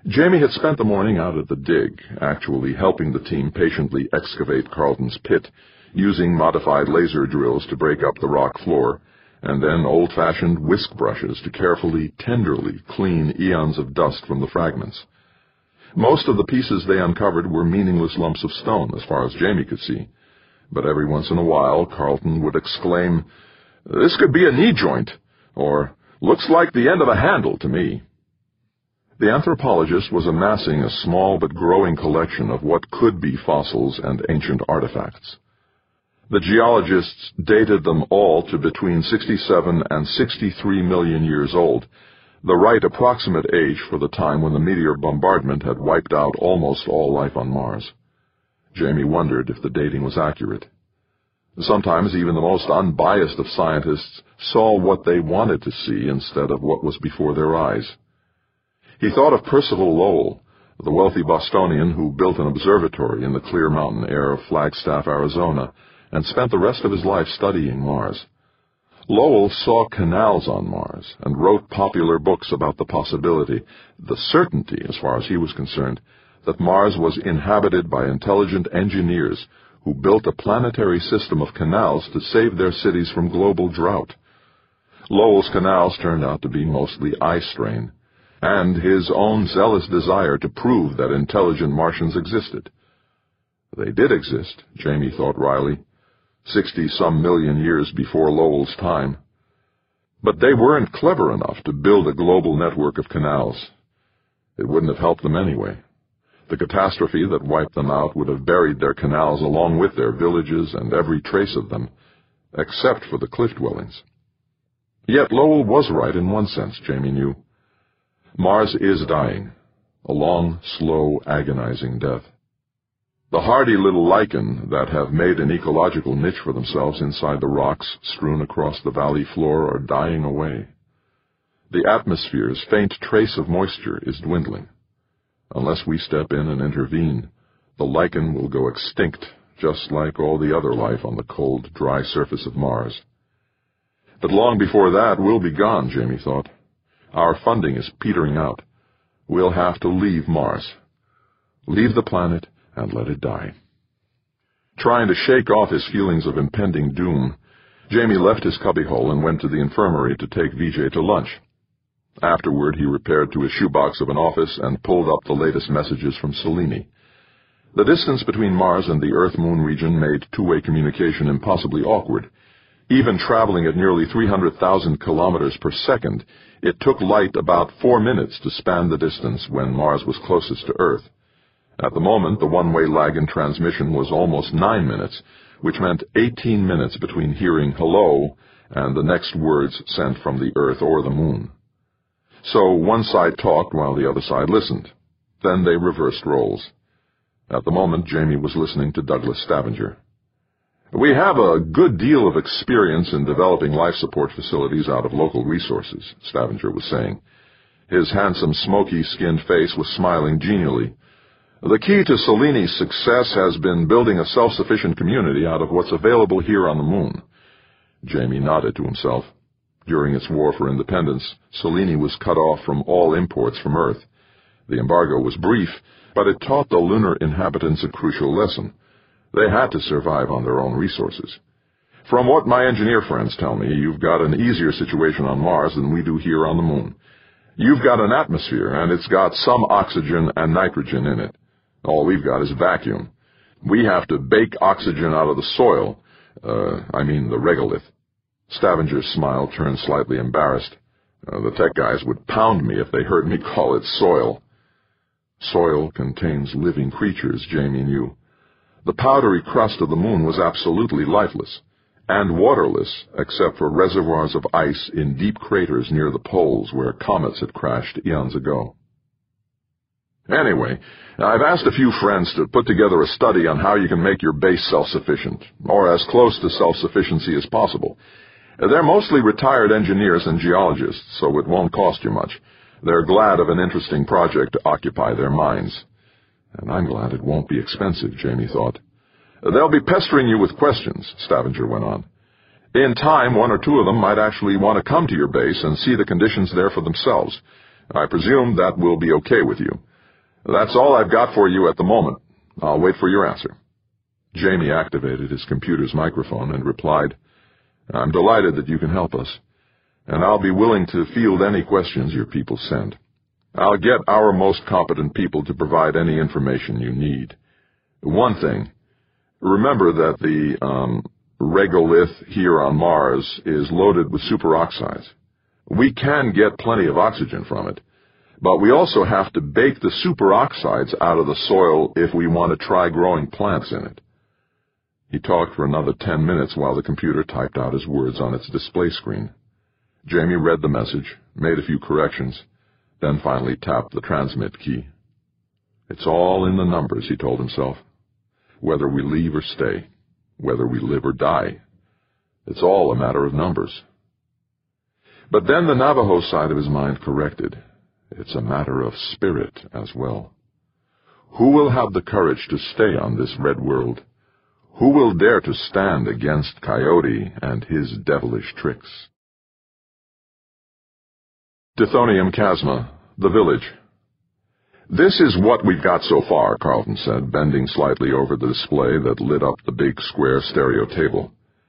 Jamie had spent the morning out at the dig, actually helping the team patiently excavate Carlton's pit, using modified laser drills to break up the rock floor, and then old-fashioned whisk brushes to carefully, tenderly clean eons of dust from the fragments. Most of the pieces they uncovered were meaningless lumps of stone, as far as Jamie could see, but every once in a while Carlton would exclaim, "This could be a knee joint," or "Looks like the end of a handle to me." The anthropologist was amassing a small but growing collection of what could be fossils and ancient artifacts. The geologists dated them all to between 67 and 63 million years old, the right approximate age for the time when the meteor bombardment had wiped out almost all life on Mars. Jamie wondered if the dating was accurate. Sometimes even the most unbiased of scientists saw what they wanted to see instead of what was before their eyes. He thought of Percival Lowell, the wealthy Bostonian who built an observatory in the clear mountain air of Flagstaff, Arizona, and spent the rest of his life studying Mars. Lowell saw canals on Mars and wrote popular books about the possibility, the certainty, as far as he was concerned, that Mars was inhabited by intelligent engineers who built a planetary system of canals to save their cities from global drought. Lowell's canals turned out to be mostly eye strain, and his own zealous desire to prove that intelligent Martians existed. They did exist, Jamie thought wryly, 60-some million years before Lowell's time. But they weren't clever enough to build a global network of canals. It wouldn't have helped them anyway. The catastrophe that wiped them out would have buried their canals along with their villages and every trace of them, except for the cliff dwellings. Yet Lowell was right in one sense, Jamie knew. Mars is dying, a long, slow, agonizing death. The hardy little lichen that have made an ecological niche for themselves inside the rocks strewn across the valley floor are dying away. The atmosphere's faint trace of moisture is dwindling. Unless we step in and intervene, the lichen will go extinct, just like all the other life on the cold, dry surface of Mars. But long before that, we'll be gone, Jamie thought. Our funding is petering out. We'll have to leave Mars. Leave the planet and let it die. Trying to shake off his feelings of impending doom, Jamie left his cubbyhole and went to the infirmary to take Vijay to lunch. Afterward, he repaired to his shoebox of an office and pulled up the latest messages from Selene. The distance between Mars and the Earth-Moon region made two-way communication impossibly awkward. Even traveling at nearly 300,000 kilometers per second, it took light about 4 minutes to span the distance when Mars was closest to Earth. At the moment, the one-way lag in transmission was almost 9 minutes, which meant 18 minutes between hearing hello and the next words sent from the Earth or the Moon. So one side talked while the other side listened. Then they reversed roles. At the moment, Jamie was listening to Douglas Stavanger. "We have a good deal of experience in developing life support facilities out of local resources," Stavanger was saying. His handsome, smoky-skinned face was smiling genially. "The key to Selene's success has been building a self-sufficient community out of what's available here on the Moon." Jamie nodded to himself. During its war for independence, Selene was cut off from all imports from Earth. The embargo was brief, but it taught the lunar inhabitants a crucial lesson. They had to survive on their own resources. "From what my engineer friends tell me, you've got an easier situation on Mars than we do here on the Moon. You've got an atmosphere, and it's got some oxygen and nitrogen in it. All we've got is vacuum. We have to bake oxygen out of the soil, the regolith." Stavanger's smile turned slightly embarrassed. "The tech guys would pound me if they heard me call it soil." Soil contains living creatures, Jamie knew. The powdery crust of the Moon was absolutely lifeless, and waterless except for reservoirs of ice in deep craters near the poles where comets had crashed eons ago. "Anyway, I've asked a few friends to put together a study on how you can make your base self-sufficient, or as close to self-sufficiency as possible. They're mostly retired engineers and geologists, so it won't cost you much. They're glad of an interesting project to occupy their minds." "And I'm glad it won't be expensive," Jamie thought. "They'll be pestering you with questions," Stavanger went on. "In time, one or two of them might actually want to come to your base and see the conditions there for themselves. I presume that will be okay with you. That's all I've got for you at the moment. I'll wait for your answer. Jamie activated his computer's microphone and replied, I'm delighted that you can help us, and I'll be willing to field any questions your people send. I'll get our most competent people to provide any information you need. One thing, remember that the regolith here on Mars is loaded with superoxides. We can get plenty of oxygen from it, but we also have to bake the superoxides out of the soil if we want to try growing plants in it. He talked for another 10 minutes while the computer typed out his words on its display screen. Jamie read the message, made a few corrections, then finally tapped the transmit key. It's all in the numbers, he told himself. Whether we leave or stay, whether we live or die, it's all a matter of numbers. But then the Navajo side of his mind corrected. It's a matter of spirit as well. Who will have the courage to stay on this red world? Who will dare to stand against Coyote and his devilish tricks? Tithonium Chasma, the village. This is what we've got so far, Carlton said, bending slightly over the display that lit up the big square stereo table.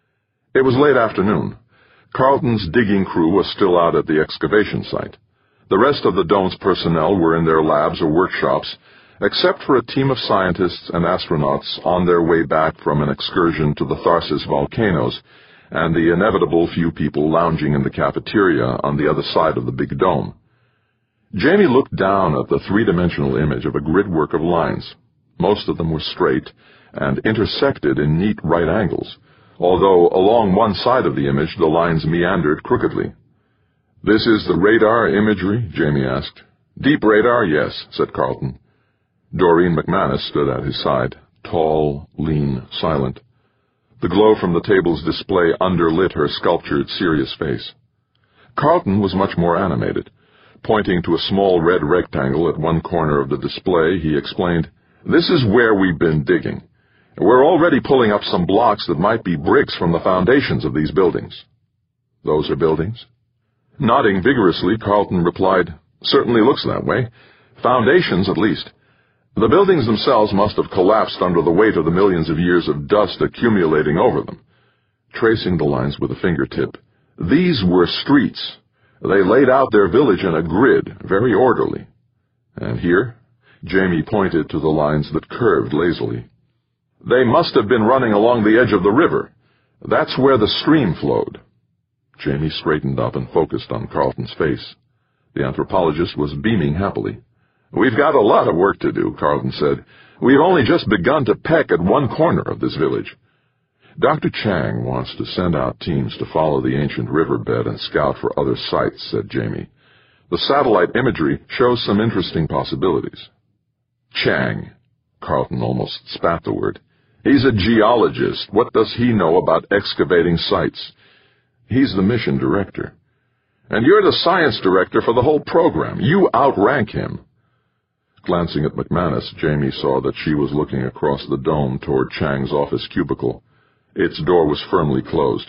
It was late afternoon. Carlton's digging crew was still out at the excavation site. The rest of the dome's personnel were in their labs or workshops, except for a team of scientists and astronauts on their way back from an excursion to the Tharsis volcanoes, and the inevitable few people lounging in the cafeteria on the other side of the big dome. Jamie looked down at the three-dimensional image of a gridwork of lines. Most of them were straight and intersected in neat right angles, although along one side of the image the lines meandered crookedly. This is the radar imagery? Jamie asked. Deep radar, yes, said Carlton. Doreen McManus stood at his side, tall, lean, silent. The glow from the table's display underlit her sculptured, serious face. Carlton was much more animated. Pointing to a small red rectangle at one corner of the display, he explained, This is where we've been digging. We're already pulling up some blocks that might be bricks from the foundations of these buildings. Those are buildings? Nodding vigorously, Carlton replied, Certainly looks that way. Foundations, at least. The buildings themselves must have collapsed under the weight of the millions of years of dust accumulating over them. Tracing the lines with a fingertip, these were streets. They laid out their village in a grid, very orderly. And here, Jamie pointed to the lines that curved lazily. They must have been running along the edge of the river. That's where the stream flowed. Jamie straightened up and focused on Carlton's face. The anthropologist was beaming happily. We've got a lot of work to do, Carlton said. We've only just begun to peck at one corner of this village. Dr. Chang wants to send out teams to follow the ancient riverbed and scout for other sites, said Jamie. The satellite imagery shows some interesting possibilities. Chang. Carlton almost spat the word. He's a geologist. What does he know about excavating sites? He's the mission director. And you're the science director for the whole program. You outrank him. Glancing at McManus, Jamie saw that she was looking across the dome toward Chang's office cubicle. Its door was firmly closed.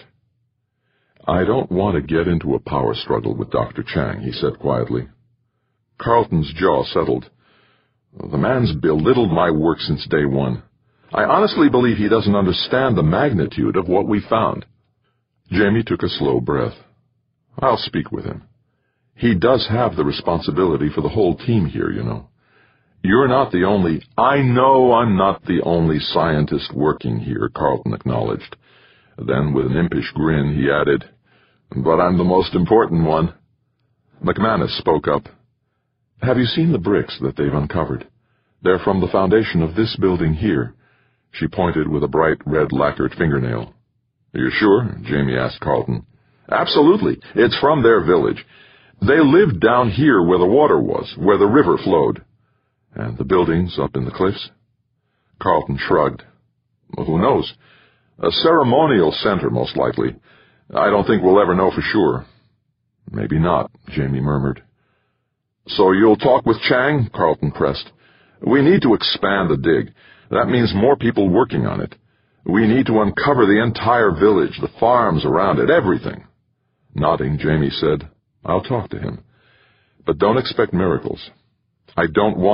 I don't want to get into a power struggle with Dr. Chang, he said quietly. Carlton's jaw settled. The man's belittled my work since day one. I honestly believe he doesn't understand the magnitude of what we found. Jamie took a slow breath. I'll speak with him. He does have the responsibility for the whole team here, you know. You're not the only— I know I'm not the only scientist working here, Carlton acknowledged. Then, with an impish grin, he added, But I'm the most important one. McManus spoke up. Have you seen the bricks that they've uncovered? They're from the foundation of this building here. She pointed with a bright red lacquered fingernail. You're sure? Jamie asked Carlton. Absolutely. It's from their village. They lived down here where the water was, where the river flowed. And the buildings up in the cliffs? Carlton shrugged. Well, who knows? A ceremonial center, most likely. I don't think we'll ever know for sure. Maybe not, Jamie murmured. So you'll talk with Chang? Carlton pressed. We need to expand the dig. That means more people working on it. We need to uncover the entire village, the farms around it, everything. Nodding, Jamie said, I'll talk to him. But don't expect miracles. I don't want